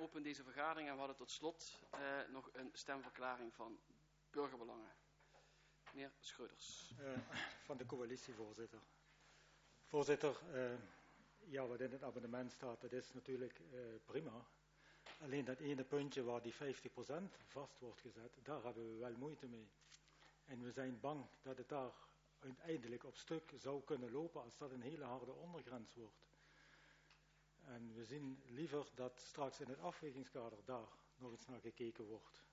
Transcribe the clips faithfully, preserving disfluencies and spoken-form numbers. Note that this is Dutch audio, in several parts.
open deze vergadering en we hadden tot slot uh, nog een stemverklaring van Burgerbelangen. Meneer Schreuders. Uh, van de coalitie, voorzitter. Voorzitter, uh, ja, wat in het amendement staat, dat is natuurlijk uh, prima. Alleen dat ene puntje waar die vijftig procent vast wordt gezet, daar hebben we wel moeite mee. En we zijn bang dat het daar uiteindelijk op stuk zou kunnen lopen als dat een hele harde ondergrens wordt. En we zien liever dat straks in het afwegingskader daar nog eens naar gekeken wordt.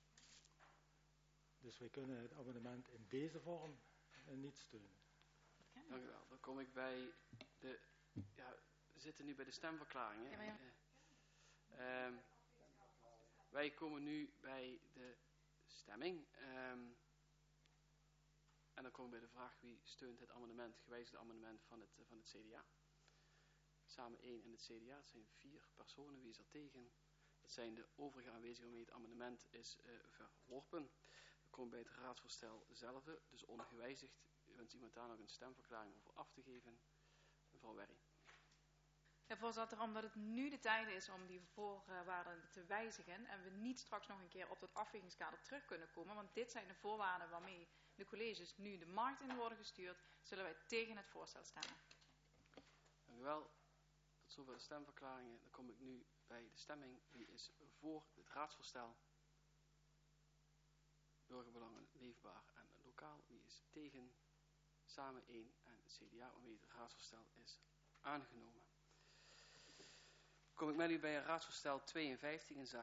Dus wij kunnen het amendement in deze vorm niet steunen. Dank u wel. Dan kom ik bij de... Ja, we zitten nu bij de stemverklaringen. Ja, ja. Uh, um, wij komen nu bij de stemming. Um, en dan komen we bij de vraag wie steunt het amendement, gewijzigde amendement van het, van het C D A. Samen één in het C D A. Het zijn vier personen. Wie is er tegen? Dat zijn de overige aanwezigen waarmee het amendement is uh, verworpen. We komen bij het raadsvoorstel zelf, dus ongewijzigd. Wens iemand daar nog een stemverklaring over af te geven? Mevrouw Werry. Ja, voorzitter, omdat het nu de tijd is om die voorwaarden te wijzigen en we niet straks nog een keer op dat afwegingskader terug kunnen komen, want dit zijn de voorwaarden waarmee de colleges nu de markt in worden gestuurd, zullen wij tegen het voorstel stemmen. Dank u wel. Tot zover de stemverklaringen. Dan kom ik nu bij de stemming. Wie is voor het raadsvoorstel? Burgerbelangen, leefbaar en lokaal. Wie is tegen? Samen één en het C D A, waarmee het raadsvoorstel is aangenomen. Kom ik met u bij raadsvoorstel tweeënvijftig in zaak